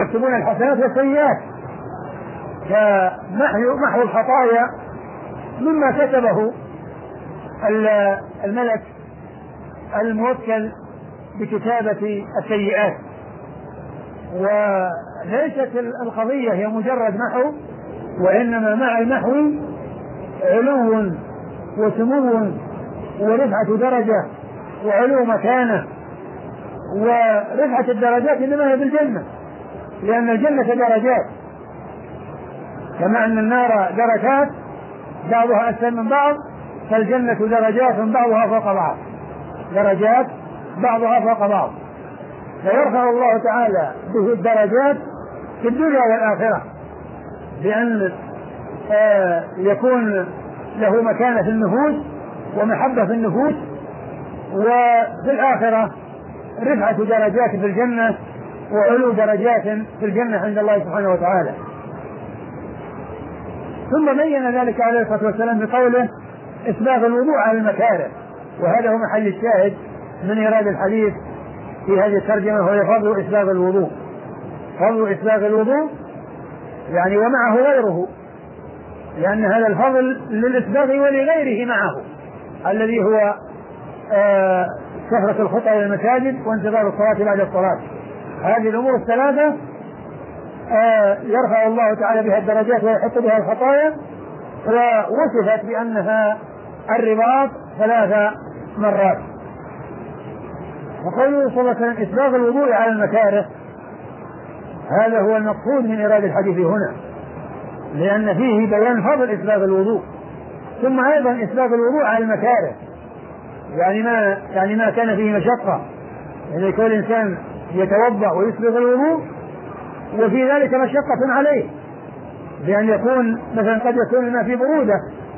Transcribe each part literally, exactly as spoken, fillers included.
يكتبون الحسنات والسيئات، فمحو محو الخطايا مما كتبه الملك الموكل بكتابة السيئات. وليست القضية هي مجرد محو، وإنما مع المحو علو وسمو ورفعة درجة وعلو مكانة. ورفعة الدرجات إنما هي بالجنة، لأن الجنة درجات، كما أن النار دركات بعضها أسفل من بعض، فالجنة درجات بعضها فوق بعض، درجات بعضها فوق بعض. فيرفع الله تعالى به الدرجات في الدنيا والآخرة بأن آه يكون له مكانة في النفوس ومحبة في النفوس، وفي الآخرة رفعة درجات في الجنة وعلو درجات في الجنة عند الله سبحانه وتعالى. ثم بين ذلك عليه الصلاة والسلام بقوله إسباغ الوضوء على المكاره، وهذا هو محل الشاهد من إيراد الحديث في هذه الترجمة، وهي فضل إسباغ الوضوء. فضل إسباغ الوضوء يعني ومعه غيره، لأن هذا الفضل للإسباغ ولغيره معه، الذي هو آه كثرة الخطى إلى المساجد وانتظار الصلاة بعد الصلاة. هذه الأمور الثلاثة آه يرفع الله تعالى بها الدرجات ويحط بها الخطايا، ووصفت بأنها الرباط ثلاث مرات. وقوله صلى الله عليه وسلم إسباغ الوضوء على المكاره، هذا هو المقصود من إيراد الحديث هنا، لأن فيه بيان فضل إسباغ الوضوء. ثم أيضا إسباغ الوضوء على المكاره، يعني ما يعني ما كان فيه مشقة، يعني كل إنسان يتوضأ ويسبغ الوضوء وفي ذلك مشقة عليه، بأن يكون مثلا قد يكون الماء فيه برودة،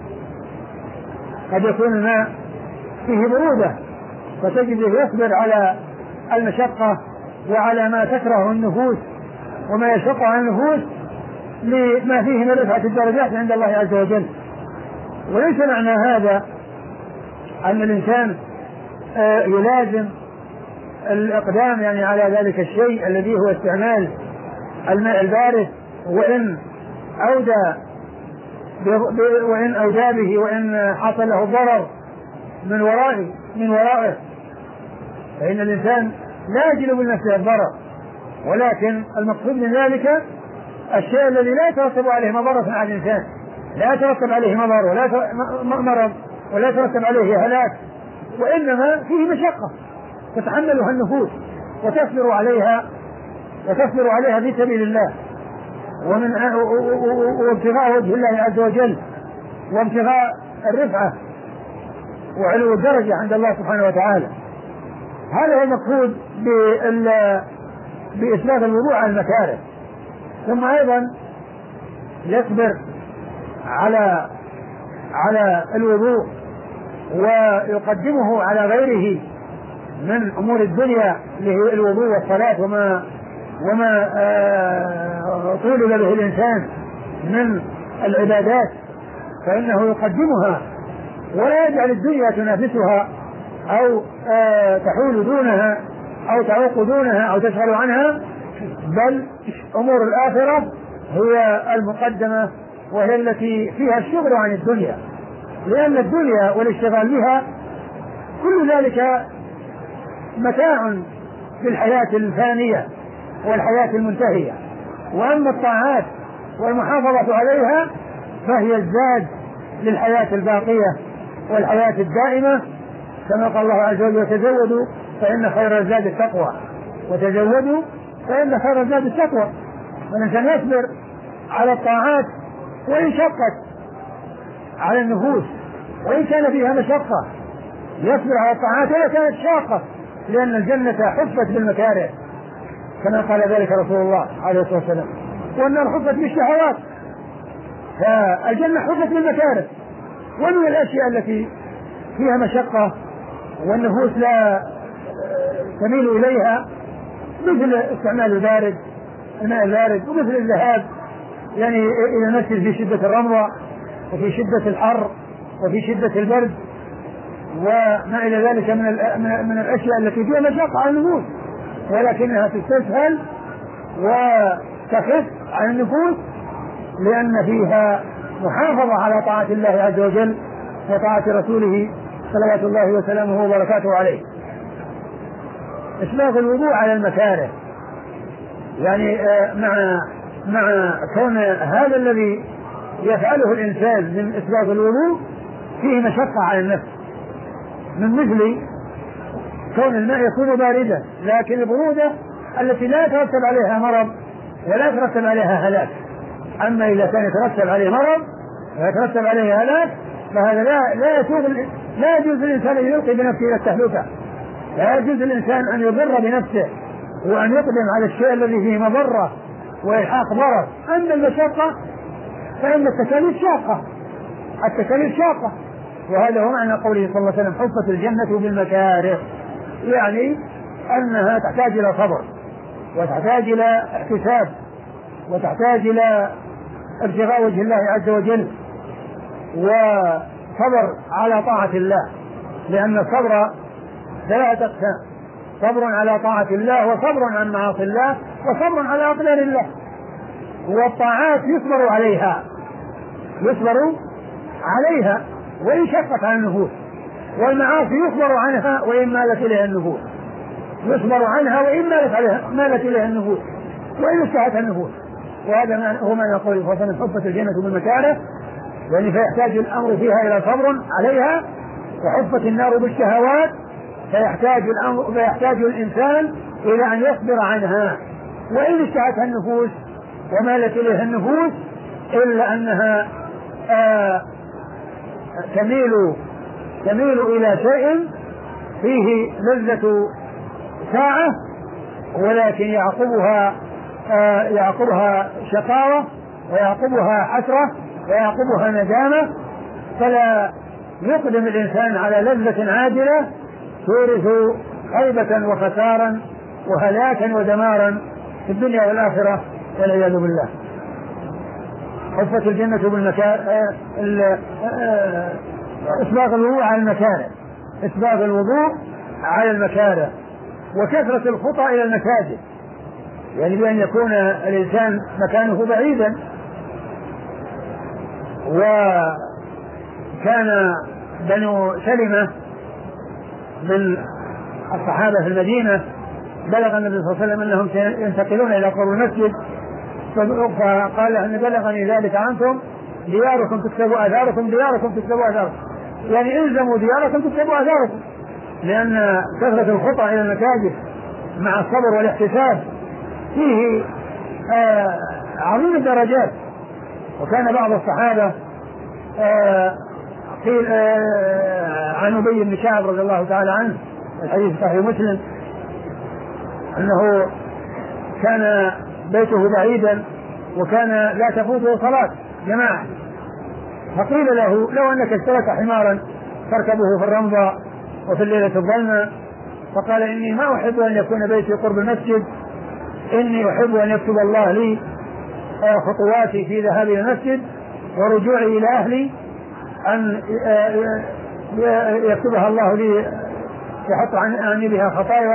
قد يكون الماء فيه برودة، فتجده يصبر على المشقة وعلى ما تكره النفوس وما يشق عن النفوس لما فيه من رفعة الدرجات عند الله عز وجل. وليس معنى هذا أن الإنسان يلازم الإقدام يعني على ذلك الشيء الذي هو استعمال الماء البارد، وإن أودى وإن أودى به وإن حصل له ضرر من ورائه من ورائه فإن الإنسان لا يجلب لنفسه الضرر، ولكن المقصود من ذلك الشيء الذي لا يترتب عليه مضرة على الإنسان، لا يترتب عليه مضر ولا مرض ولا يترتب عليه هلاك، وإنما فيه مشقة تتحملها النفوس وتصبر عليها وتصبر عليها في سبيل الله ومن وابتغاء وجه الله عز وجل وابتغاء الرفعة وعلو الدرجة عند الله سبحانه وتعالى. هذا هو المقصود بإسباغ الوضوء على المكاره. ثم أيضا يصبر على على الوضوء ويقدمه على غيره من أمور الدنيا اللي هي الوضوء والصلاة وما وما آه طولب به الإنسان من العبادات، فإنه يقدمها ولا يجعل الدنيا تنافسها أو آه تحول دونها أو تعوق دونها أو تشغل عنها، بل أمور الآخرة هي المقدمة وهي التي فيها الشغل عن الدنيا، لأن الدنيا والاشتغال بها كل ذلك متاع للحياة الفانية والحياة المنتهية، وأما الطاعات والمحافظة عليها فهي الزاد للحياة الباقية والحياة الدائمة، كما قال الله عز وجل وتزودوا فإن خير الزاد التقوى، وتزودوا فإن خير الزاد التقوى. فالإنسان يصبر على الطاعات وإن شقت على النفوس وإن كان فيها مشقة، يصبر على الطاعات ولا كانت شاقة، لأن الجنة حفت بالمكاره كما قال ذلك رسول الله عليه الصلاة والسلام، والنار حفت بالشهوات، فالجنة حفت بالمكاره. ومن الأشياء التي فيها مشقة والنفوس لا تميل إليها مثل استعمال البارد الماء البارد، ومثل الذهاب يعني إلى المسجد في شدة الرمضة وفي شدة الحر وفي شدة البرد وما إلى ذلك من من الأشياء التي فيها مشقة على النفوس، ولكنها تستسهل وتخف عن النفوس، لأن فيها محافظة على طاعة الله عز وجل وطاعة رسوله صلوات الله وسلامه وبركاته عليه. إسباغ الوضوء على المكاره، يعني مع مع كون هذا الذي يفعله الإنسان من إسباغ الوضوء فيه مشقة على النفس، من مثل كون الماء يكون باردا، لكن البرودة التي لا يترتب عليها مرض ولا يترتب عليها هلاك. أما إذا كان يترتب عليه مرض ويترتب عليه هلاك فهذا لا لا يجوز لا يجوز للإنسان أن يلقي بنفسه إلى التهلكة، لا يجوز للإنسان أن يضر بنفسه وأن يقدم على الشيء الذي فيه مضرة وإلحاق ضرر. أما المشقة فإن التكاليف شاقة، التكاليف شاقة، وهذا هو معنى قوله صلى الله عليه وسلم حفت الجنة بالمكاره، يعني أنها تحتاج إلى صبر وتحتاج إلى احتساب وتحتاج إلى ابتغاء وجه الله عز وجل وصبر على طاعة الله، لأن الصبر ثلاثة أقسام: صبر على طاعة الله، وصبر عن معاصي الله، وصبر على أقدار الله. والطاعات يصبر عليها يصبر عليها وإن شقت عن النفوس، والمعاصي يصبر عنها وإن مالت إليها النفوس، يصبر عنها وإن مالت عليها مالت إليها النفوس وإن اشتهت النفوس. وهذا هو ما يقول فصل حفت الجنة بالمكاره، يعني فيحتاج الأمر فيها إلى صبر عليها، وحفت النار بالشهوات فيحتاج الأمر فيحتاج الإنسان إلى أن يصبر عنها وإن اشتهتها النفوس ومالت إليها النفوس، إلا أنها آه تميل تميل إلى شيء فيه لذة ساعة، ولكن يعقبها آه يعقبها شقاوة ويعقبها حسرة ويعقبها ندامة، فلا يقدم الإنسان على لذة عاجلة تورث خيبة وخسارا وهلاكا ودمارا في الدنيا والآخرة والعياذ بالله. حفت الجنة بالمكاره، إسباغ الوضوء على المكاره، إسباغ الوضوء على المكاره، وكثرة الخطى إلى المساجد، يعني بأن يكون الإنسان مكانه بعيدا. وكان بنو سلمة من الصحابة في المدينة بلغ النبي صلى الله عليه وسلم أنهم ينتقلون إلى قرب المسجد، فقال أن بلغني ذلك عنكم، دياركم تكتب آثاركم دياركم تكتب آثاركم، يعني إلزموا دياركم تكتب آثاركم، لأن كثرة الخطى إلى المساجد مع الصبر والاحتساب فيه آه عظيم الدرجات. وكان بعض الصحابة آه قيل آه عن أبي بن كعب رضي الله تعالى عنه، الحديث صحيح مسلم، أنه كان بيته بعيدا وكان لا تفوته صلاة جماعة، فقيل له لو أنك اشتريت حمارا تركبه في الرمضة وفي الليلة الظلمة، فقال إني ما أحب أن يكون بيتي قرب المسجد، إني أحب أن يكتب الله لي خطواتي في ذهابي إلى المسجد ورجوعي إلى أهلي، أن يكتبها الله لي يحط عني بها خطايا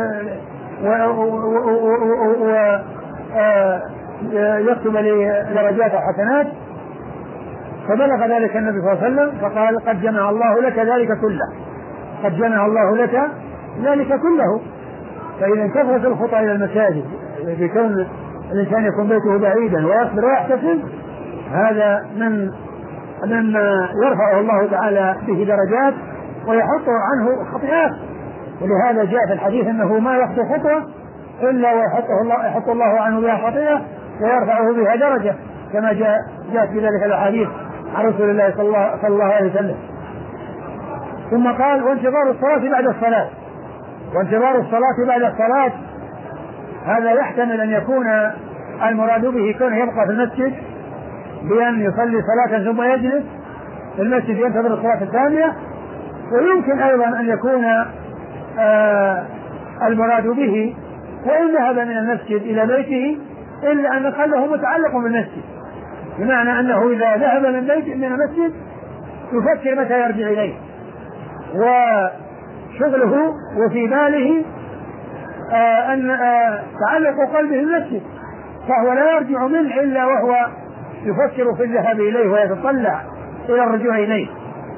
ويكتب لي درجات وحسنات. فبلغ ذلك النبي صلى الله عليه وسلم فقال قد جمع الله لك ذلك كله، قد جمع الله لك ذلك كله. فإذا كثرت الخطى إلى المساجد بكون الإنسان يكون بيته بعيدا ويصبر ويحتسب، هذا من مما يرفعه الله تعالى به درجات ويحط عنه خطيئات. ولهذا جاء في الحديث أنه ما يخطو خطوة إلا ويحطه الله يحط الله عنه بها خطيئة ويرفعه بها درجة، كما جاء جاء في ذلك الحديث عن رسول الله صلى الله, صلى الله عليه وسلم. ثم قال وانتظار الصلاة بعد الصلاة، وانتظار الصلاة بعد الصلاة هذا يحتمل أن يكون المراد به كونه يبقى في المسجد بأن يصلي صلاة ثم يجلس في المسجد ينتظر الصلاة الثانية، ويمكن أيضا أن يكون آه المراد به وإن ذهب من المسجد إلى بيته إلا أن قلبه متعلق بالمسجد، بمعنى أنه إذا ذهب من بيت من المسجد يفكر متى يرجع إليه، وشغله وفي باله آه أن آه تعلق قلبه بالمسجد، فهو لا يرجع منه إلا وهو يفكر في الذهاب إليه ويتطلع إلى الرجوع إليه.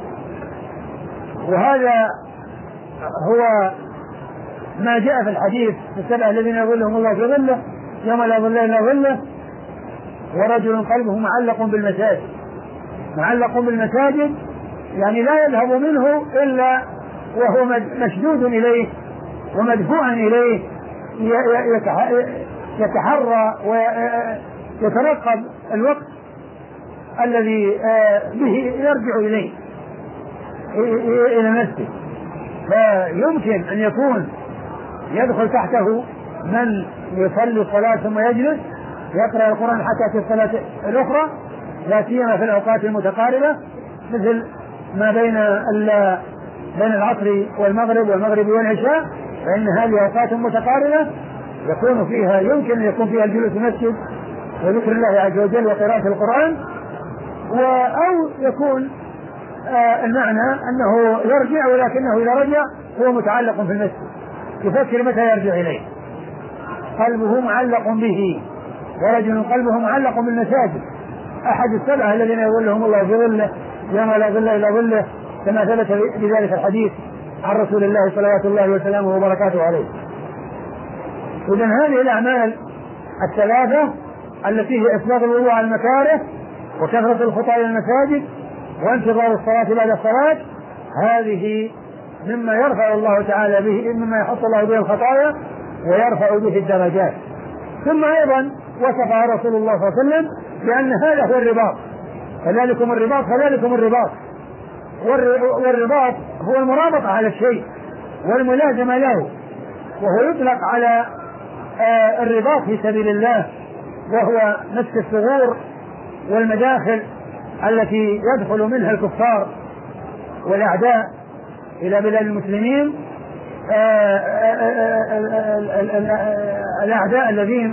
وهذا هو ما جاء في الحديث في السبعة الذين يظلهم الله في ظله يوم لا ظل إلا ظله، ورجل قلبه معلق بالمساجد. معلق بالمساجد يعني لا يذهب منه إلا وهو مشدود إليه ومدفوعا إليه، يتحرى ويترقب الوقت الذي به يرجع إليه إلى المسجد. فيمكن أن يكون يدخل تحته من يصلي الصلاة ثم يجلس يقرأ القرآن حتى في الصلاة الأخرى، لا سيما في الأوقات المتقاربة مثل ما بين بين العصر والمغرب والمغرب والعشاء، فإن هذه أوقات متقاربة يكون فيها يمكن أن يكون فيها الجلوس في المسجد وذكر الله عز وجل وقراءة القرآن، أو يكون آه المعنى أنه يرجع، ولكنه إذا رجع هو متعلق في المسجد يفكر متى يرجع إليه، قلبه معلق به. ورجل قلبه معلق بالمساجد أحد السبعة الذين يظلهم الله في ظله يوم لا ظل إلا ظله، كما ثبت بذلك الحديث عن رسول الله صلوات الله وسلامه وبركاته عليه. إذن هذه الأعمال الثلاثة التي هي إسباغ الوضوء على المكاره وكثرة الخطى إلى المساجد وانتظار الصلاة بعد الصلاة، هذه مما يرفع الله تعالى به، مما يحط الله به الخطايا ويرفع به الدرجات. ثم أيضا وصفها رسول الله صلى الله عليه وسلم بأن هذا هو الرباط، فذلكم الرباط فذلكم الرباط. والرباط هو المرابطة على الشيء والملازمة له، وهو يطلق على الرباط في سبيل الله، وهو مسك الثغور والمداخل التي يدخل منها الكفار والأعداء إلى بلاد المسلمين، الأعداء الذين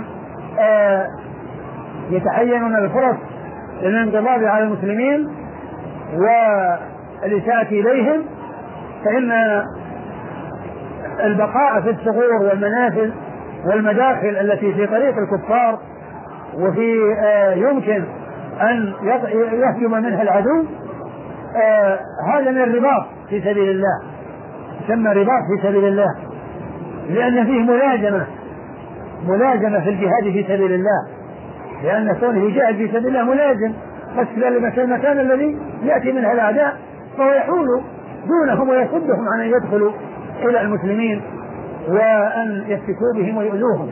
يتحينون الفرص للانقضاض على المسلمين والإساءة إليهم، فإن البقاء في الثغور والمنافذ والمداخل التي في طريق الكفار وفي يمكن أن يهجم منها العدو، هذا من الرباط في سبيل الله، يسمى رباط في سبيل الله، لأن فيه ملازمة ملازمة في الجهاد في سبيل الله، لأن كونه يجاهد في سبيل الله ملازم بس المكان الذي يأتي منها الأعداء، فهو يحول دونهم ويصدهم عن أن يدخلوا إلى المسلمين وأن يفتكوا بهم ويؤذوهم.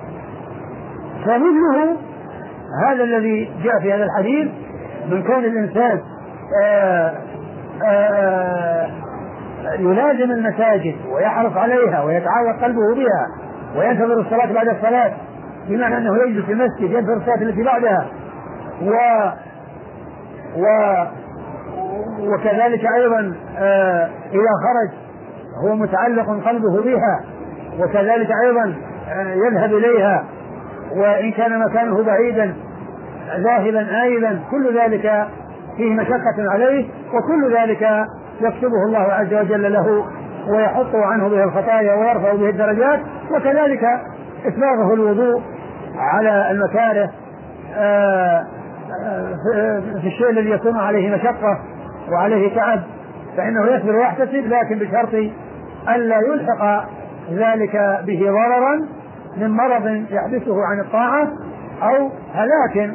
فمثله هذا الذي جاء في هذا الحديث من كون الإنسان آآ آآ يلازم المساجد ويحرص عليها ويتعلق قلبه بها وينتظر الصلاة بعد الصلاة، بمعنى أنه يجلس في المسجد ينتظر الصلاة التي بعدها، و و وكذلك أيضا إذا خرج هو متعلق قلبه بها، وكذلك أيضا يذهب إليها وإن كان مكانه بعيدا ذاهبا آيبا، كل ذلك فيه مشقة عليه، وكل ذلك يكتبه الله عز وجل له ويحط عنه به الخطايا ويرفع به الدرجات. وكذلك إسباغه الوضوء على المكاره في الشيء الذي يكون عليه مشقة وعليه تعب، فإنه يصبر ويحتسب، لكن بشرط ألا يلحق ذلك به ضررا من مرض يحبسه عن الطاعة أو هلاك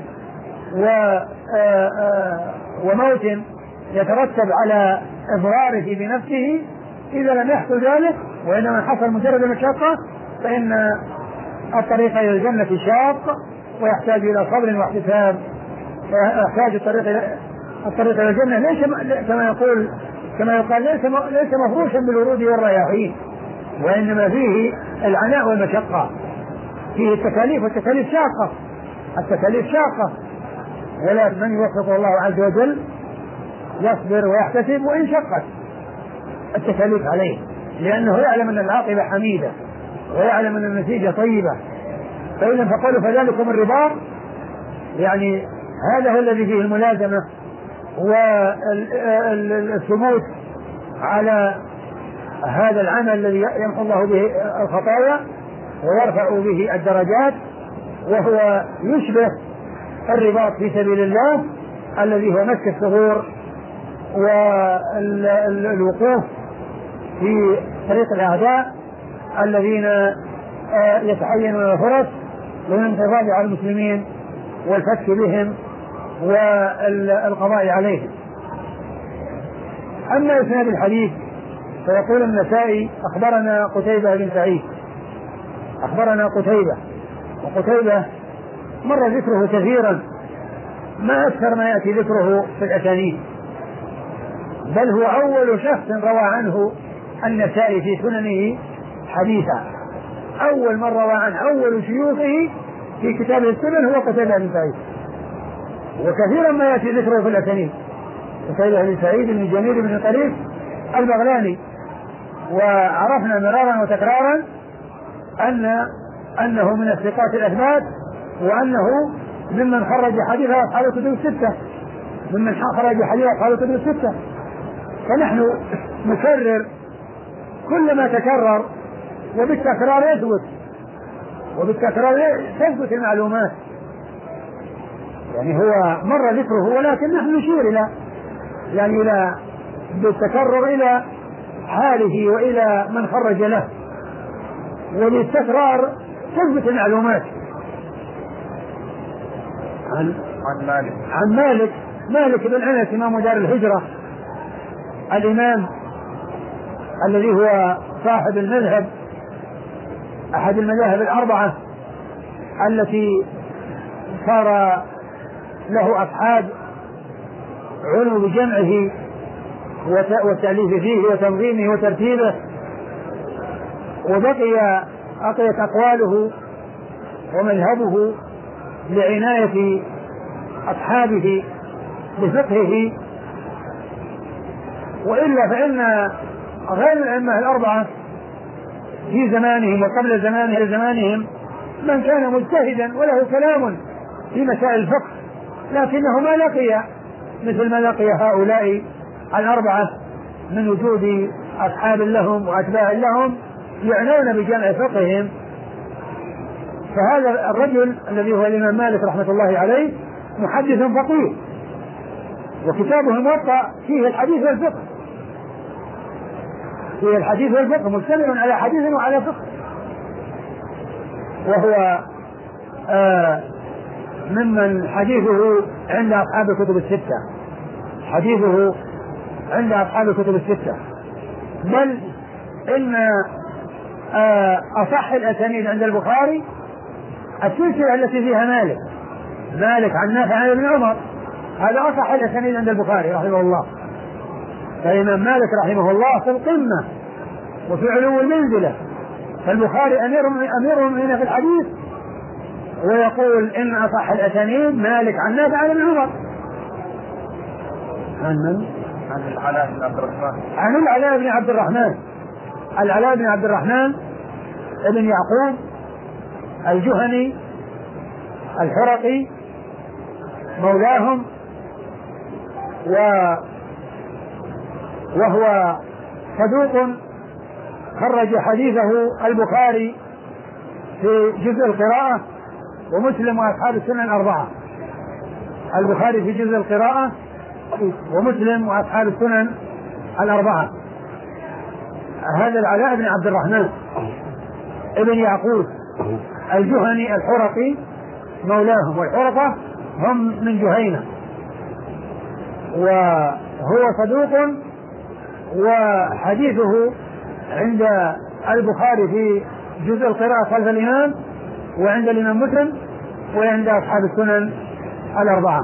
وموت يترتب على إضراره بنفسه. إذا لم يحصل ذلك وإنما حصل مجرد المشقة، فإن الطريق إلى الجنة شاق ويحتاج إلى صبر واحتساب، ويحتاج الطريق الطريق إلى الجنة ليس كما يقول كما يقال ليس ليس مفروشا بالورود والرياحين، وإنما فيه العناء والمشقة، فيه التكاليف، والتكاليف شاقة التكاليف شاقة ولا من يوفق الله عز وجل يصبر ويحتسب وإن شقت التكاليف عليه، لأنه يعلم أن العاقبة حميدة ويعلم أن النتيجة طيبة. فإذا فقالوا فذلكم الرباط، يعني هذا هو الذي فيه الملازمة والثبوت على هذا العمل الذي يمحو الله به الخطايا ويرفع به الدرجات، وهو يشبه الرباط في سبيل الله الذي هو مسك الثغور والوقوف في طريق الأعداء الذين يتعينون الفرص للانقضاض على المسلمين والفتك بهم والقضاء عليهم. أما إسناد الحديث فيقول النسائي أخبرنا قتيبة بن سعيد أخبرنا قتيبة، وقتيبة مر ذكره كثيرا ما أكثر ما يأتي ذكره في الأسانيد، بل هو أول شخص روى عنه النسائي في سننه حديثا، أول من روى عنه أول شيوخه في كتاب السنن هو قتيبة بن سعيد، وكثيرا ما يأتي ذكره في الأسانيد. قتيبة بن سعيد بن جميل بن طريف البغلاني، وعرفنا مرارا وتكرارا أن أنه من الثقات الأثبات، وأنه ممن خرج حديث أصحاب الكتب الستة ممن خرج حديث أصحاب الكتب الستة فنحن نكرر كل ما تكرر، وبالتكرار يثبت وبالتكرار تثبت المعلومات. يعني هو مر ذكره، ولكن نحن نشير إلى يعني إلى بالتكرر إلى حاله وإلى من خرج له، وبالتكرار تثبت المعلومات. عن عن مالك عن مالك مالك بن أنس إمام دار الهجرة، الإمام الذي هو صاحب المذهب أحد المذاهب الأربعة التي صار له أصحاب عنوا بجمعه والتأليف فيه وتنظيمه وترتيبه، وبقي أقيت أقواله ومذهبه لعناية أصحابه بفقهه. وإلا فإن غير الأئمة الأربعة في زمانهم وقبل زمانه زمانهم من كان مجتهدا وله كلام في مسائل الفقه، لكنه ما لقي مثل ما لقي هؤلاء الأربعة من وجود أصحاب لهم وأتباع لهم يعنون بجمع فقههم. فهذا الرجل الذي هو الإمام مالك رحمة الله عليه محدث فقيه، وكتابه الموطأ فيه الحديث والفقه فيه الحديث والفقه مشتمل على حديث وعلى فقه، وهو آه ممن حديثه عند أصحاب الكتب الستة حديثه عند أصحاب الكتب الستة بل إن آه أصح الأسانيد عند البخاري السلسلة التي فيها مالك مالك عن نافع عن ابن عمر، هذا أصح الأسانيد عند البخاري رحمه الله. فالإمام مالك رحمه الله في القمة وفي علو المنزلة، فالبخاري أمير أمير هنا في الحديث، ويقول إن أصح الأسانيد مالك عن نافع عن ابن عمر. عن من؟ عن العلاء بن عبد الرحمن عن العلاء بن عبد الرحمن العلاء بن عبد الرحمن ابن يعقوب الجهني الحرقي مولاهم، و وهو صدوق خرج حديثه البخاري في جزء القراءة ومسلم وأصحاب السنن الأربعة. البخاري في جزء القراءة ومسلم وأصحاب السنن الأربعة. هذا العلاء بن عبد الرحمن ابن يعقوب الجهني الحرقي مولاهم، والحرقة هم من جهينة، وهو صدوق، وحديثه عند البخاري في جزء القراءة خلف الإمام، وعند الإمام مسلم، وعند أصحاب السنن الأربعة.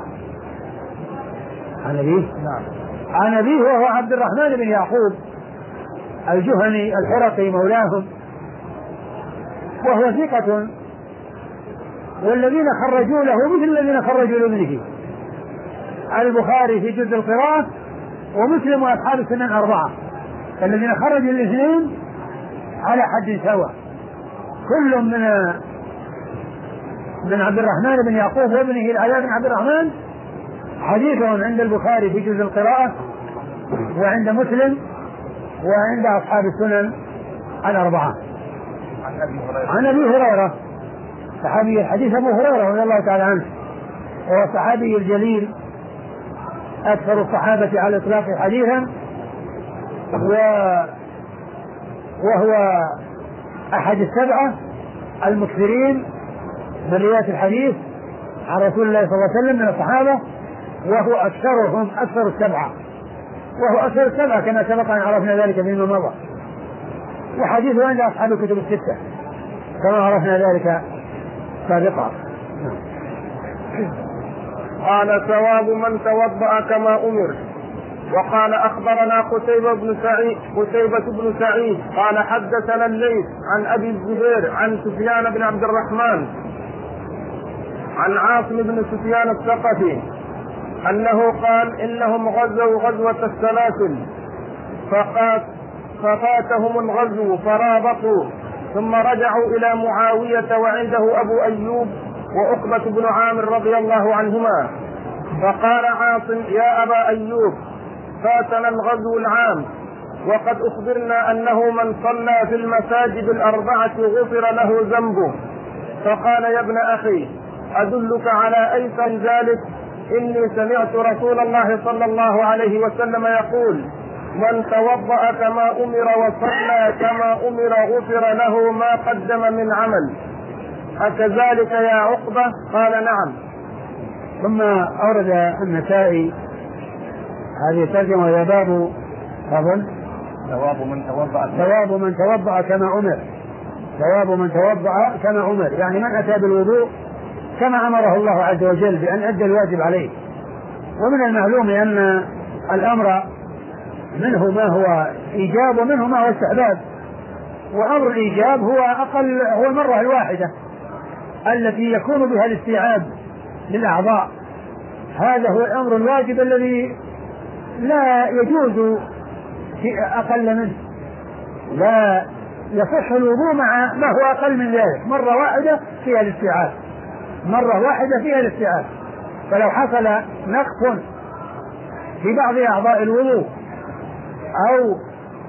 عن أبيه نعم عن أبيه وهو عبد الرحمن بن يعقوب الجهني الحرقي مولاهم، وهو ثقة، والذين خرجوا له مثل الذين خرجوا لابنه، البخاري في جزء القراءة ومسلم وأصحاب السنن الأربعة، فالذين خرجوا الاثنين على حد سواء، كل من من عبد الرحمن بن يعقوب وابنه العلاء بن عبد الرحمن حديثهم عند البخاري في جزء القراءة وعند مسلم وعند أصحاب السنن الأربعة. عن أبي هريرة عن أبي هريرة صحابي الحديث أبو هريرة رضي الله تعالى عنه، وهو صحابي الجليل أكثر الصحابة على الإطلاق حديثا، وهو أحد السبعة المكثرين من رواية الحديث عن رسول الله صلى الله عليه وسلم من الصحابة، وهو أكثرهم أكثر السبعة وهو أكثر السبعة كما سبق أن عرفنا ذلك فيما مضى، وحديثه عند أصحاب الكتب الستة كما عرفنا ذلك سابقا. قال ثواب من توضأ كما أمر. وقال أخبرنا قتيبة بن سعيد قتيبة بن سعيد قال حدثنا الليث عن أبي الزبير عن سفيان بن عبد الرحمن عن عاصم بن سفيان الثقفي أنه قال إنهم غزوا غزوة السلاسل فقات ففاتهم الغزو فرابطوا ثم رجعوا إلى معاوية وعنده أبو أيوب وعقبة بن عامر رضي الله عنهما، فقال عاصم يا أبا أيوب فاتنا الغزو العام وقد أخبرنا أنه من صلى في المساجد الأربعة غفر له ذنبه، فقال يا ابن أخي أدلك على أيسر ذلك؟ إني سمعت رسول الله صلى الله عليه وسلم يقول من توضأ كما أمر وصلى كما أمر غفر له ما قدم من عمل، أكذلك يا عقبة؟ قال نعم. ثم أورد النسائي هذه الترجمة وهي باب أظن ثواب من توضأ ثواب من توضأ كما أمر ثواب من توضأ كما أمر يعني من أتى بالوضوء كما أمره الله عز وجل بأن أدى الواجب عليه. ومن المعلوم أن الأمر منه ما هو إيجاب ومنه ما هو استحباب، وأمر الإيجاب هو أقل هو المرة الواحدة التي يكون بها الاستيعاب للأعضاء، هذا هو الأمر الواجب الذي لا يجوز في أقل منه، لا يصح الوضوء مع ما هو أقل من ذلك، مرة واحدة فيها الاستيعاب مرة واحدة فيها الاستيعاب. فلو حصل نقص في بعض أعضاء الوضوء أو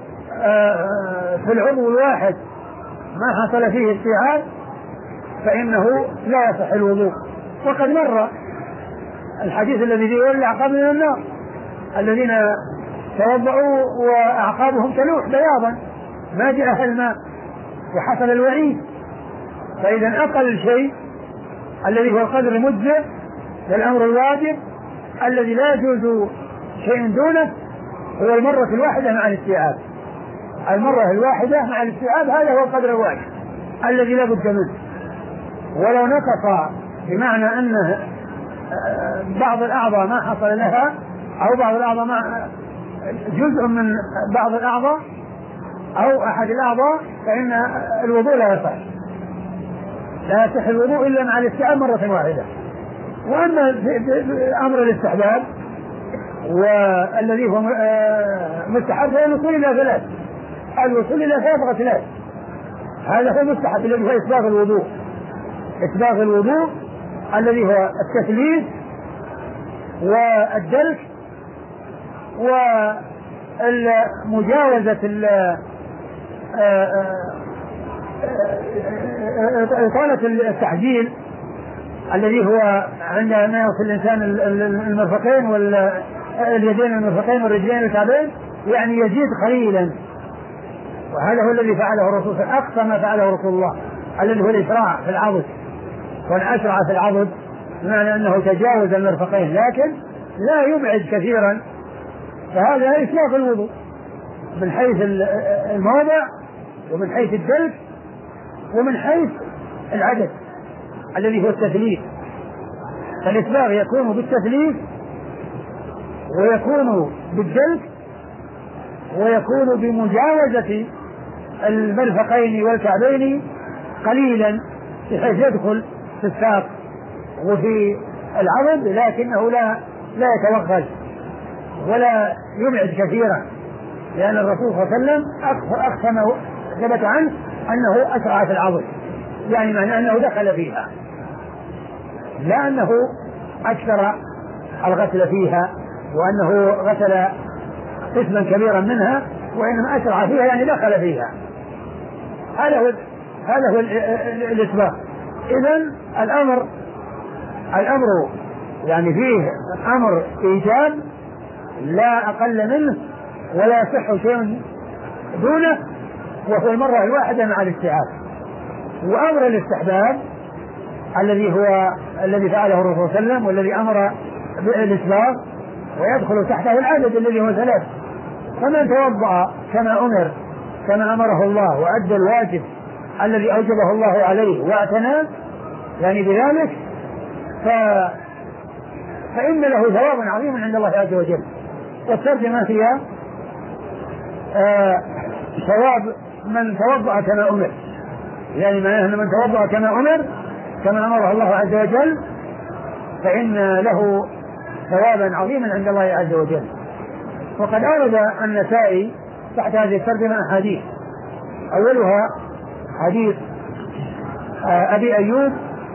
في العضو الواحد ما حصل فيه استيعاب فإنه لا يصح الوضوء. وقد مر الحديث الذي فيه الأعقاب من النار الذين توضأوا وأعقابهم تلوح بياضا ما جاء الماء وحصل الوعيد. فإذا أقل شيء الذي هو القدر المجزئ للأمر الواجب الذي لا يجوز شيء دونه هو المرة الواحدة مع الاستيعاب. المرة الواحدة مع الاستيعاب هذا هو القدر الواجب الذي لا بد منه. ولو نقص بمعنى أن بعض الأعضاء ما حصل لها أو بعض الأعضاء ما جزء من بعض الأعضاء أو أحد الأعضاء فإن الوضوء لا يصح لا يصح الوضوء إلا مع الاستيعاب مرة واحدة. وأما أمر الاستحباب والذي هو مستحب هو الوصول إلى ثلاث الوصول إلى ثلاث غسلات، هذا هو المستحب الذي هو إسباغ الوضوء إسباغ الوضوء الذي هو التثليث والدلك ومجاوزة إطالة التعجيل الذي هو عندما يصل الإنسان المرفقين واليدين المرفقين والرجلين الكعبين يعني يزيد قليلا، وهذا هو الذي فعله الرسول صلى الله عليه وسلم أقصى ما فعله رسول الله الذي هو الإسراع في العضد والأسرع في العضد بمعنى أنه تجاوز المرفقين لكن لا يبعد كثيرا. فهذا إسباغ الوضوء من حيث الموضع ومن حيث الدلك ومن حيث العدد الذي هو التثليث. فالإسباغ يكون بالتثليث ويكون بالدلك ويكون بمجاوزة المرفقين والكعبين قليلا بحيث يدخل في الساق وفي العضد لكنه لا لا يتوغل ولا يبعد كثيرا، لأن الرسول صلى الله عليه وسلم أقصى ما ثبت عنه أنه أسرع في العضد، يعني معنى أنه دخل فيها لا أنه أكثر الغسل فيها وأنه غسل قسما كبيرا منها، وإنما أسرع فيها يعني دخل فيها. هذا هو هذا هو الإسباق. إذن الأمر الأمر يعني فيه أمر إيجاب لا أقل منه ولا يصح شيء دونه، وهو المرة الواحدة مع الاستيعاب. وأمر الاستحباب الذي هو الذي فعله الرسول صلى الله عليه وسلم والذي أمر بالإسباق ويدخل تحته العدد الذي هو ثلاث. فمن توضأ كما أمر كما أمره الله وأدى الواجب الذي أوجبه الله عليه واعتنى يعني بذلك ف... فإن له ثواب عظيم عند الله عز وجل. والترجمة فيها آه ثواب من توضأ كما أمر، يعني معناه أن من توضأ كما أمر كما أمره الله عز وجل فإن له ثوابا عظيما عند الله عز وجل. وقد أورد النسائي تحت هذه الترجمة أحاديث، أولها حديث أبي أيوب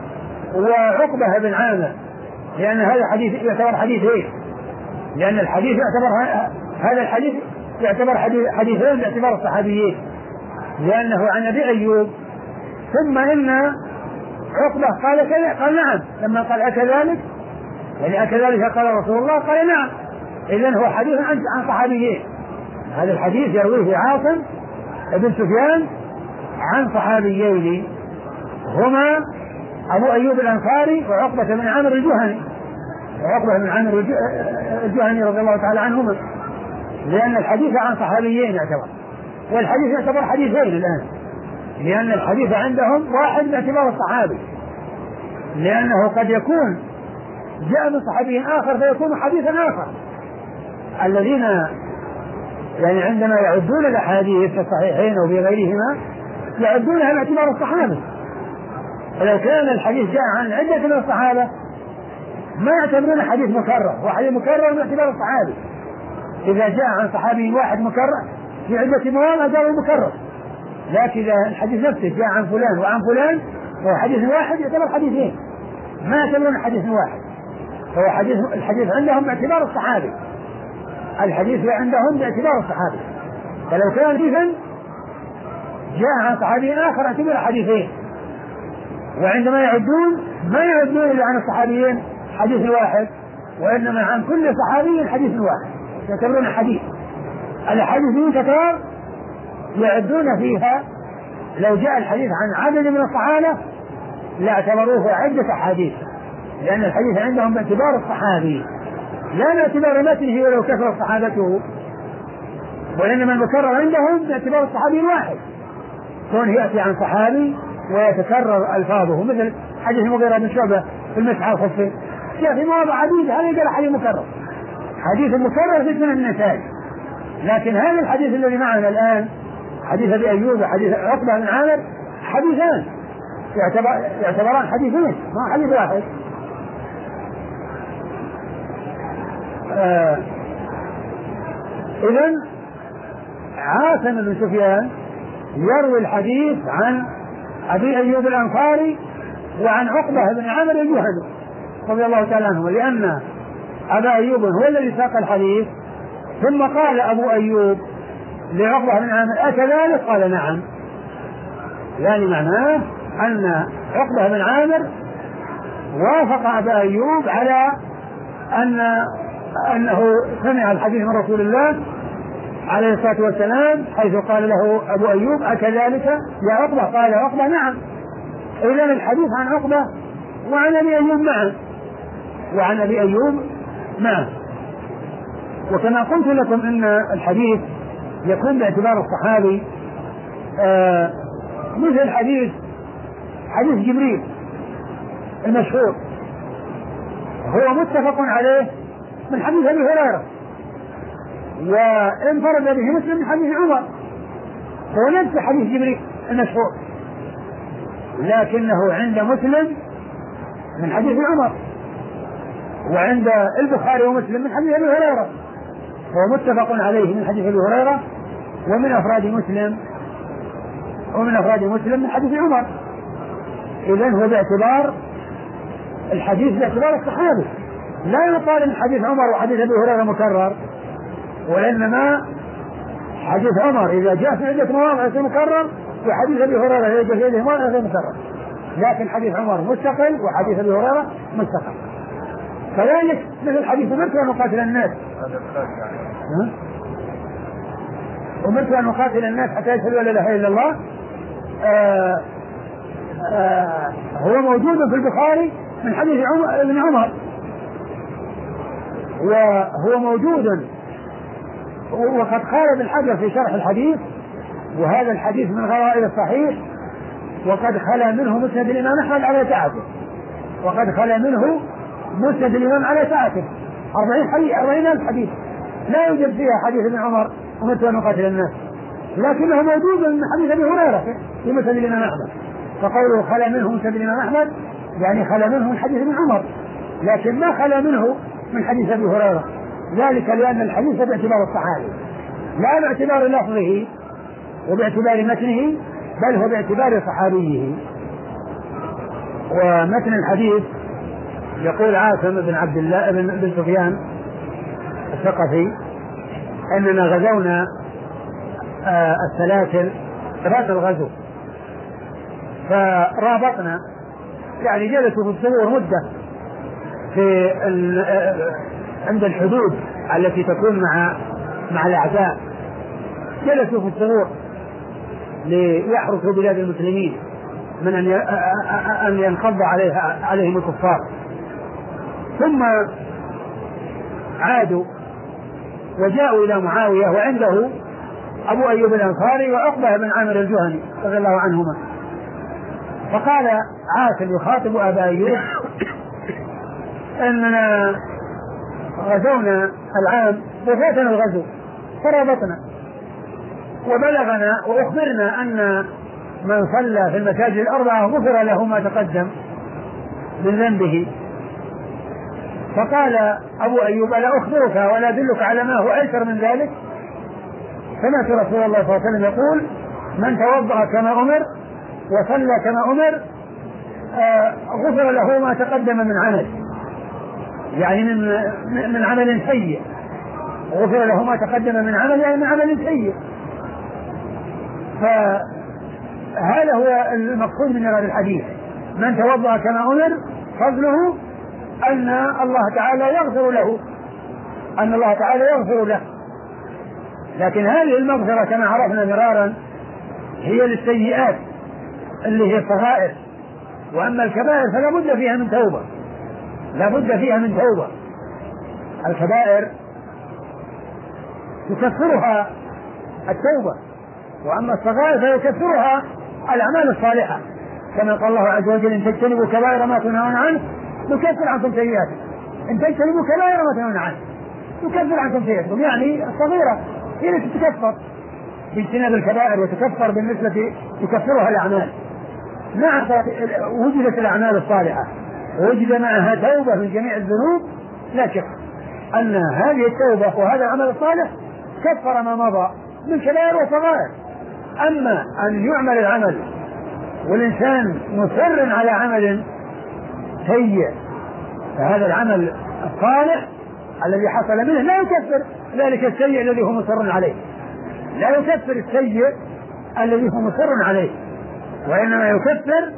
وعقبة بن عامر، لأن هذا الحديث يعتبر حديثين، لأن الحديث يعتبر هذا الحديث يعتبر حديثين باعتبار الصحابيين، لأنه عن أبي أيوب ثم إن عقبة قال كذا قال نعم، لما قال أكذلك يعني أكذلك قال رسول الله قال نعم. إذن هو حديث عن صحابيين. هذا الحديث يرويه عاصم بن سفيان عن صحابيين هما أبو أيوب الأنصاري وعقبة بن عامر الجهني وعقبة بن عامر الجهني رضي الله تعالى عنهما، لأن الحديث عن صحابيين يعتبر، والحديث يعتبر حديثين الآن، لأن الحديث عندهم واحد باعتبار الصحابي، لأنه قد يكون جاء من صحابي آخر فيكون حديثا آخر. الذين يعني عندما يعدون الأحاديث في الصحيحين أو في غيرهما يعدونها باعتبار الصحابة، فلو كان الحديث جاء عن عدة من الصحابة ما يعتبرون حديث مكرر، وحديث مكرر باعتبار الصحابي. إذا جاء عن صحابي واحد مكرر في عدة مواضع جاء مكرر، لكن إذا الحديث نفسه جاء عن فلان وعن فلان وهو حديث واحد يعتبر حديثين، ما يعتبرون حديث واحد. فهو حديث الحديث عندهم باعتبار الصحابي، الحديث عندهم باعتبار الصحابي. فلو كان حديثا جاء عن صحابي آخر اعتبر حديثين، وعندما يعدون ما يعدون إلا عن الصحابيين حديث واحد، وإنما عن كل صحابي حديث واحد يعتبرون حديث. الحديث من كتار يعدون فيها لو جاء الحديث عن عدد من الصحابة لا اعتبروه عدة حديث، لأن الحديث عندهم باعتبار الصحابي لا باعتبار متنه ولو كثر صحابته، وإنما المكرر عندهم باعتبار الصحابي الواحد، كون يأتي عن صحابي ويتكرر ألفاظه، مثل حديث المغيرة بن شعبة في المسح على الخفين في مواضع عديدة، هذا يقال حديث مكرر، حديث مكرر في سنن النسائي. لكن هذا الحديث الذي معنا الآن حديث أبي أيوب وحديث عقبة بن عامر حديثان يعتبر يعتبران حديثين ما حديث واحد. آه إذن عاصم بن سفيان يروي الحديث عن أبي أيوب الأنصاري وعن عقبة بن عامر الجهني رضي الله تعالى عنه، لأن أبا أيوب هو الذي ساق الحديث، ثم قال أبو أيوب لعقبة بن عامر أكذلك قال نعم، يعني معناه أن عقبة بن عامر وافق أبا أيوب على أن أنه سمع الحديث من رسول الله عليه الصلاة والسلام، حيث قال له أبو أيوب أكذلك يا عقبة قال عقبة نعم. إذن الحديث عن عقبة وعن أبي أيوب معا وعن أبي أيوب معا. وكما قلت لكم أن الحديث يكون باعتبار الصحابي، آه مثل حديث حديث جبريل المشهور هو متفق عليه من حديث أبي هريرة، وانفرد به مسلم من حديث عمر، هو نفس حديث جبريل المشهور، لكنه عند مسلم من حديث عمر، وعند البخاري ومسلم من حديث أبي هريرة، هو متفق عليه من حديث أبي هريرة ومن أفراد مسلم ومن أفراد مسلم من حديث عمر. إذن هو باعتبار الحديث باعتبار الصحابي، لا يقال ان حديث عمر وحديث ابي هريره مكرر، وانما حديث عمر اذا جاء في عده مواضع مكرر وحديث أبي هريرة يجب يده مرة غير مكرر، لكن حديث عمر مستقل وحديث أبي هريرة مستقل. كذلك مثل حديث أمرت أن أقاتل الناس، أمرت أن أقاتل الناس حتى يشهدوا أن لا إله إلا الله، آآ آآ هو موجود في البخاري من حديث ابن عمر، وهو موجود وقد قال ابن حجر في شرح الحديث وهذا الحديث من غرائب الصحيح، وقد خلا منه مسند الإمام أحمد على ساعته، وقد خلا منه مسند الإمام على ساعته أربعين حديث أربعين ألف حديث لا يوجد فيها حديث ابن عمر أمرت أن أقاتل الناس، لكنه موجود من حديث أبي هريرة في مسند الإمام أحمد، فقوله خلا منه مسند الإمام أحمد يعني خلا منه من حديث ابن عمر، لكن ما خلا منه من حديث أبي هريرة، ذلك لأن الحديث باعتبار الصحابي لا باعتبار لفظه وباعتبار متنه، بل هو باعتبار صحابيه. ومتن الحديث يقول عاصم بن عبد الله بن سفيان الثقفي أننا غزونا آه السلاسل رأس الغزو، فرابطنا يعني جلسوا في الصغور مدة في عند الحدود التي تكون مع مع الأعداء، جلسوا في الصغور ليحرسوا بلاد المسلمين من أن أن ينقض عليها عليهم الكفار، ثم عادوا وجاءوا إلى معاوية وعنده أبو أيوب الأنصاري وعقبة بن عامر الجهني رضي الله عنهما، فقال عاصم يخاطب أبا أيوب أننا غزونا العام وفاتنا الغزو فرابطنا وبلغنا وأخبرنا أن من صلى في المساجد الأربعة غفر له ما تقدم من ذنبه، فقال أبو أيوب ألا أخبرك ولا أدلك على ما هو أيسر من ذلك؟ سمعت رسول الله صلى الله عليه وسلم يقول من توضأ كما أمر وصلى كما أمر آه غفر له ما تقدم من عمل، يعني من, من عمل سيء، غفر له ما تقدم من عمل يعني من عمل سيء. فهذا هو المقصود من هذا الحديث، من توضأ كما أمر فضله أن الله تعالى يغفر له، أن الله تعالى يغفر له، لكن هذه المغفرة كما عرفنا مرارا هي للسيئات اللي هي الصغائر، وأما الكبائر فلا بد فيها من توبة، لا بد فيها من توبة. الكبائر تكفرها التوبة، وأما الصغائر فيكفرها الأعمال الصالحة، كما قال الله عز وجل إن تجتنبوا كبائر ما تنهون عنه نكفر عنكم سيئاتكم، إن تجتنبوا كبائر ما تنهون عنه نكفر عنكم سيئاتكم، يعني الصغيرة هي التي تكفر باجتناب الكبائر وتكفر بالنسبة تكفرها الأعمال. مع وجدت الأعمال الصالحة ووجد معها توبة من جميع الذنوب لا شك أن هذه التوبة وهذا العمل الصالح كفر ما مضى من كبائر وصغائر. أما أن يعمل العمل والإنسان مصر على عمل سيء فهذا العمل الصالح الذي حصل منه لا يكفر ذلك السيء الذي هو مصر عليه، لا يكفر السيء الذي هو مصر عليه، وإنما يكفر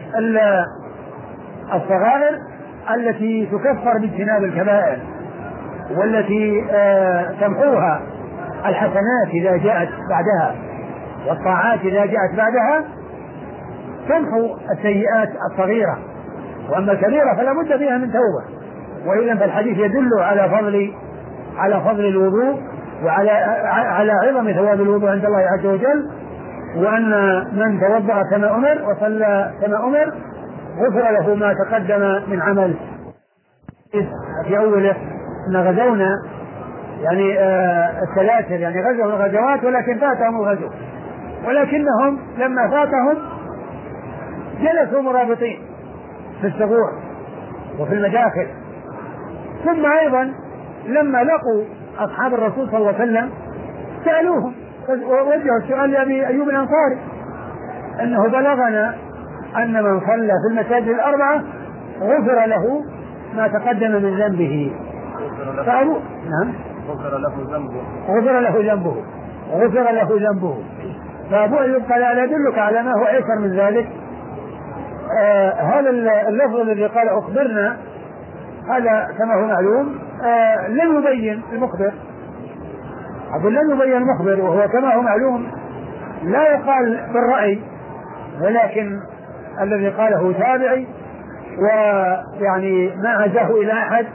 الصغائر التي تكفر باجتناب الكبائر، والتي تمحوها الحسنات إذا جاءت بعدها والطاعات إذا جاءت بعدها تمحو السيئات الصغيرة. وأما الكبيرة فلا بد فيها من توبة. وإذا فالحديث يدل على فضل على فضل الوضوء وعلى على عظم ثواب الوضوء عند الله عز وجل، وأن من توضأ كما أمر وصلى كما أمر غفر له ما تقدم من عمل. في أوله أن غزونا يعني آه السلاسل يعني غزوا الغزوات ولكن فاتهم الغزو، ولكنهم لما فاتهم جلسوا مرابطين في الثغور وفي المداخل. ثم أيضا لما لقوا أصحاب الرسول صلى الله عليه وسلم سألوهم ووجهوا السؤال لأبي أيوب الأنصاري أنه بلغنا أن من صلى في المساجد الأربعة غفر له ما تقدم من ذنبه. فأبو نعم غفر له ذنبه غفر له ذنبه غفر له ذنبه فأبو أيوب قال ألا أدلك على ما هو أيسر من ذلك؟ آه هذا اللفظ الذي قال أخبرنا هذا كما هو معلوم آه لم يبين المخبر، أقول لم يبين المخبر، وهو كما هو معلوم لا يقال بالرأي، ولكن الذي قاله تابعي ويعني ما عزاه إلى أحد،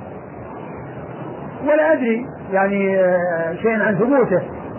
ولا أدري يعني آه شيء عن ثبوته،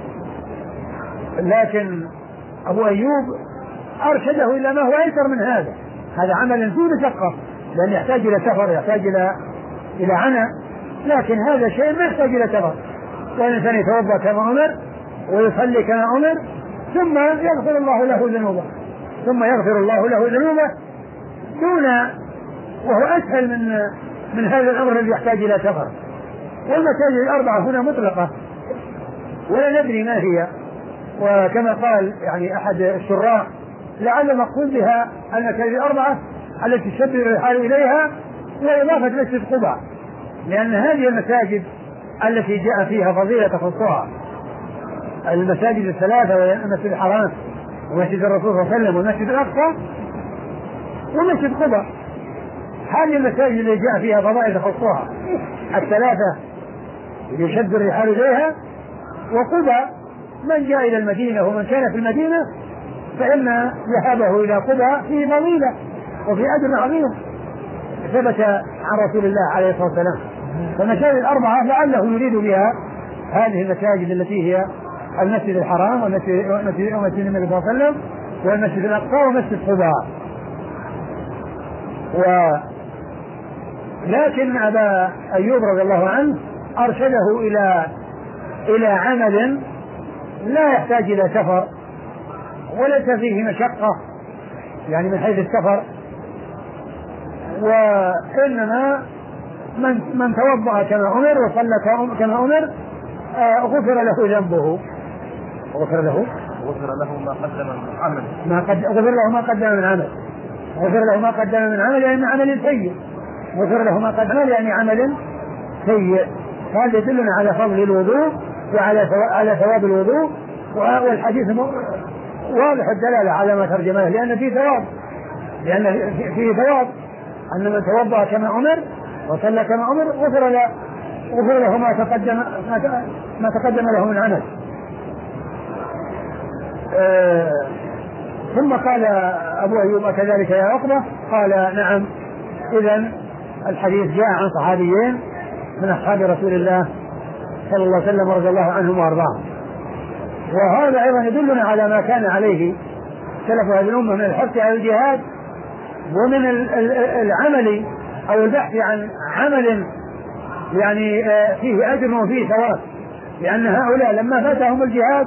لكن أبو أيوب أرشده إلى ما هو أيسر من هذا. هذا عمل فيه مشقة لأن يحتاج إلى سفر، يحتاج إلى إلى عناء، لكن هذا شيء ما يحتاج إلى سفر، والإنسان يتوضأ كما أمر ويصلي كما أمر، ثم يغفر الله له ذنوبه ثم يغفر الله له ذنوبه دون، وهو أسهل من من هذا الأمر الذي يحتاج إلى سفر. والمساجد الأربعة هنا مطلقة ولا ندري ما هي، وكما قال يعني أحد الشراح لعل المقصود بها المساجد الأربعة التي تشبه الرحال إليها وإضافة مسجد قباء، لأن هذه المساجد التي جاء فيها فضيلة تخصها المساجد الثلاثة، والمسجد الحرام ومسجد الرسول صلى الله عليه وسلم والمسجد الأقصى ومسجد قباء. هذه المساجد التي جاء فيها فضائل تخصها الثلاثة يشد الرحال إليها، وقباء من جاء إلى المدينة ومن كان في المدينة فإن ذهابه إلى قباء فيه فضيلة وفي أجر عظيم ثبت عن رسول الله عليه الصلاة والسلام. فالمساجد الأربعة لعله يريد بها هذه المساجد التي هي المسجد الحرام ومسجد النبي صلى الله عليه وسلم والمسجد الأقصى ومسجد قباء. و لكن أبا أيوب رضي الله عنه أرشده إلى إلى عمل لا يحتاج إلى سفر وليس فيه مشقة يعني من حيث السفر، وإنما من, من توضأ كما أمر وصلى كما أمر غفر له ذنبه غفر له غفر له ما قدم من عمل ما قد غفر له ما قدم من عمل غفر له ما قدم من عمل يعني عمل سيء غفر له ما قدم يعني عمل سيء. هذا يدلنا على فضل الوضوء وعلى على ثواب الوضوء، والحديث واضح الدلالة على ما ترجمه، لأن فيه ثواب لأن فيه ثواب أن من توضأ كما أمر وصلى كما أمر غفر له غفر له ما تقدم ما تقدم له من عمل. آه ثم قال أبو أيوب كذلك يا عقبة؟ قال نعم. إذن الحديث جاء عن صحابيين من أصحاب رسول الله صلى الله عليه وسلم رضي الله عنهم وأرضاهم، وهذا أيضا يدلنا على ما كان عليه سلف هذه الأمة من الحث على الجهاد ومن العمل أو البحث عن عمل يعني فيه أجر وفيه ثواب، لأن هؤلاء لما فاتهم الجهاد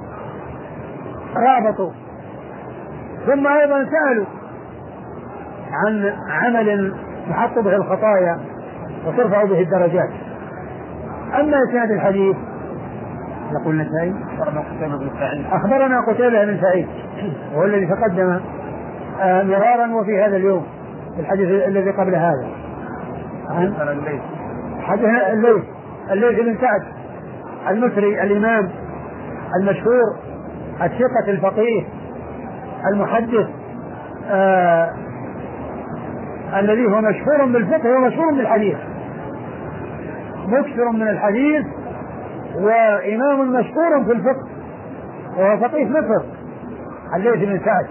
رابطوا ثم أيضا سألوا عن عمل تحط به الخطايا وترفع به الدرجات. أما إسناد الحديث يقول النسائي أخبرنا قتيبة بن سعيد وهو الذي تقدم مرارا وفي هذا اليوم في الحديث الذي قبل هذا عن حدثنا الليث الليث بن سعد المصري الإمام المشهور الثقة الفقيه المحدث آه الذي هو مشهور بالفقه ومشهور بالحديث، مكثر من الحديث وإمام مشهور في الفقه وهو فقيه مصر الليث بن سعد،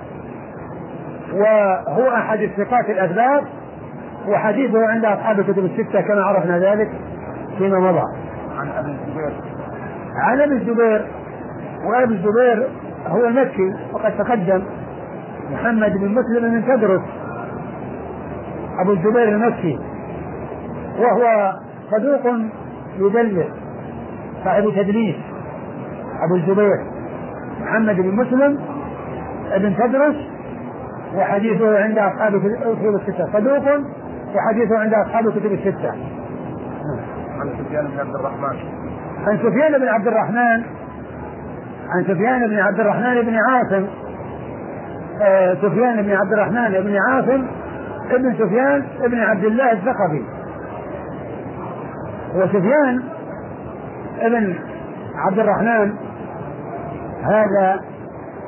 وهو أحد الثقات الأثبات وحديثه عند أصحاب الكتب الستة كما عرفنا ذلك فيما مضى. عن أبي الزبير عن أبي الزبير وأبي الزبير هو المكي وقد تقدم محمد بن مسلم بن تدرس أبو الزبير المكي، وهو صدوق يدلس صاحب تدليس. أبو الزبير محمد بن مسلم بن تدرس وحديثه عند أصحاب الكتب الستة، صدوق وحديثه عند أصحاب الكتب الستة. عن سفيان بن عبد الرحمن عن سفيان بن عبد الرحمن عن سفيان بن عبد الرحمن بن عاصم آه سفيان بن عبد الرحمن بن عاصم ابن سفيان ابن عبد الله الثقفي. وسفيان ابن عبد الرحمن هذا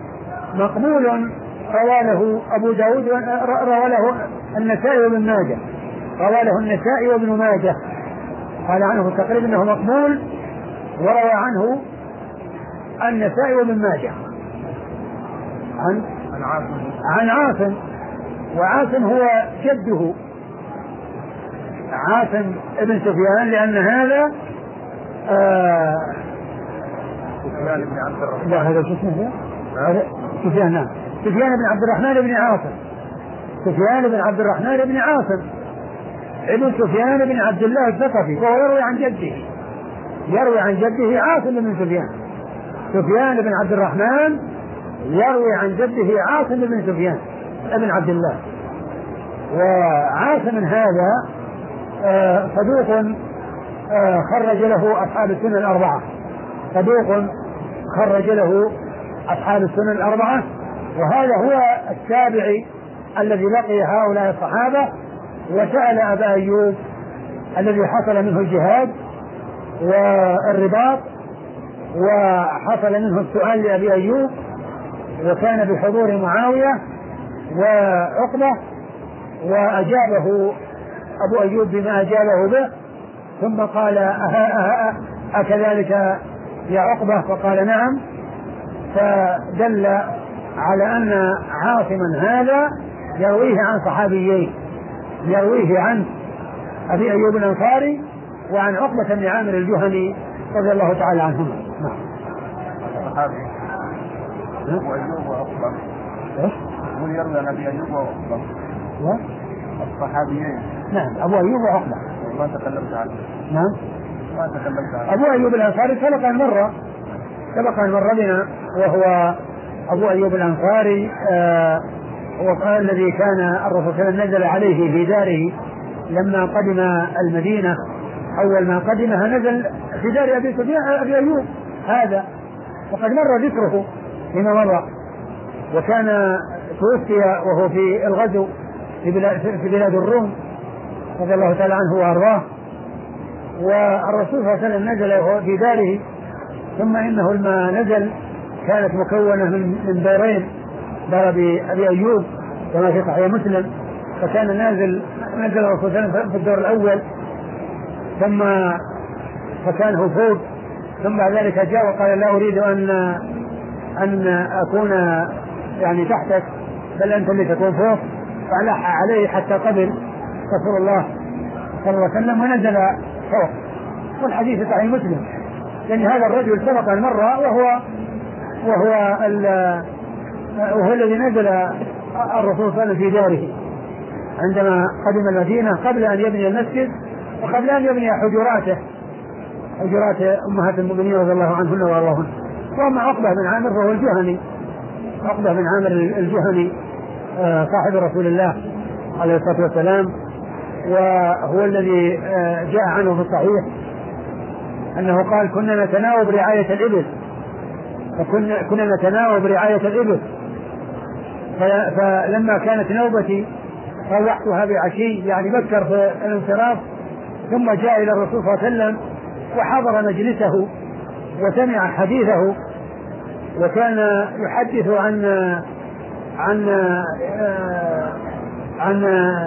مقبول روى له أبو داود روى له النسائي وابن ماجه، روى له النسائي وابن ماجه، قال عنه في التقريب أنه مقبول، وروى عنه النسائي وابن ماجه عن عن عاصم عن عاصم، وعاصم هو جده عاصم ابن سفيان، لأن هذا آه سفيان بن عبد الرحمن. لا هذا شو اسمه؟ هذا سفيان، نعم سفيان بن عبد الرحمن بن عاصم، سفيان بن عبد الرحمن بن عاصم ابن سفيان بن عبد الله الثقفي، وهو يروي عن جده، يروي عن جده عاصم بن سفيان. سفيان بن عبد الرحمن يروي عن جده عاصم بن سفيان ابن عبد الله. وعاصم هذا آه صدوق آه خرج له أصحاب السنن الأربعة، صدوق خرج له أصحاب السنن الأربعة، وهذا هو التابعي الذي لقي هؤلاء الصحابة وسأل أبا أيوب الذي حصل منه الجهاد والرباط، وحصل منه السؤال لأبي أيوب، وكان بحضور معاوية وعقبة، وأجابه أبو أيوب بما أجابه به، ثم قال أها أها أكذلك يا عقبة؟ فقال نعم، فدل على أن عاصما هذا يرويه عن صحابيين، يرويه عن أبي أيوب الأنصاري وعن عقبة بن عامر الجهني رضي الله تعالى عنهما. نعم. صحابي أبو أيوب وعقبة. إيش؟ هو يروي عن أبي أيوب وعقبة. الصحابيين. نعم أبو أيوب وعقبة. ما تكلمت عنه. نعم. ما تكلمت عنه. أبو أيوب الأنصاري سبق أن مر سبق أن مر بنا، وهو أبو أيوب الأنصاري آه وقال الذي كان الرسول صلى الله عليه وسلم نزل عليه في داره لما قدم المدينة، أول ما قدمها نزل في دار أبي سفيان أبي أيوب هذا، وقد مر ذكره فيما مر، وكان توفي وهو في الغزو في بلاد, في بلاد الروم رضي الله تعالى عنه وأرضاه، والرسول صلى الله عليه وسلم نزل في داره، ثم إنه لما نزل كانت مكونة من من دارين، دار أبي أيوب كما في صحيح مسلم، فكان نازل نزل الرسول صلى الله عليه وسلم في الدور الأول، ثم فكان هو فوق، ثم بعد ذلك جاء وقال لا أريد أن أن أكون يعني تحتك، بل أنت اللي تكون فوق، فألح عليه حتى قبل رسول الله صلى الله عليه وسلم ونزل فوق. والحديث صحيح مسلم، لأن هذا الرجل سبق المرة وهو وهو وهو الذي نزل الرسول صلى الله عليه وسلم في داره عندما قدم المدينة قبل أن يبني المسجد وقبل أن يبني حجراته حجرات أمهات المؤمنين رضي الله عنهن وأرضاهن. وأما عقبة بن عامر فهو الجهني، عقبة بن عامر الجهني صاحب رسول الله عليه الصلاة والسلام، وهو الذي جاء عنه في الصحيح أنه قال كنا نتناوب رعاية الإبل، فكنا كنا نتناوب رعاية الإبل، فلما كانت نوبتي روحتها بعشي يعني بكر في الانصراف، ثم جاء إلى الرسول صلى الله عليه وسلم وحضر مجلسه وسمع حديثه، وكان يحدث عن عن عن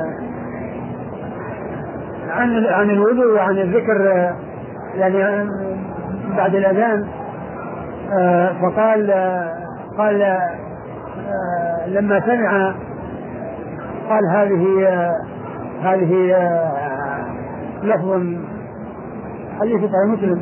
عن, عن الوضوء وعن الذكر يعني بعد الأذان، فقال قال لما سمع قال هذه هذه لفظ حديث صحيح مسلم.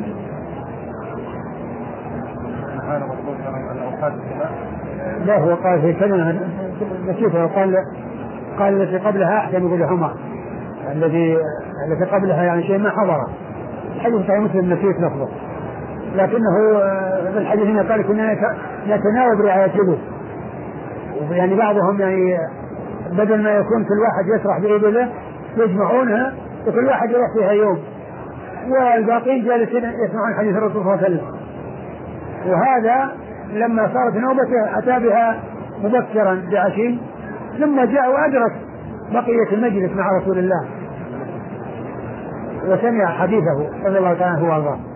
لا هو قال في كلمة نسيتها، قال قال التي قبلها أحسن بلهما، الذي التي قبلها يعني شيء ما حضره. حديث صحيح مسلم نسيت لفظه، لكنه في الحديث هنا قال كنا نتناوب رعاية الإبل، يعني بعضهم يعني بدل ما يكون كل واحد يسرح بإبله يجمعونها وكل واحد يروح فيها يوم، والباقين جالسين يسمعون حديث الرسول صلى الله عليه وسلم. وهذا لما صارت نوبته أتى بها مبكرا بعشي، ثم جاء وأدرك بقية المجلس مع رسول الله وسمع حديثه رضي الله تعالى عنه وارضاه.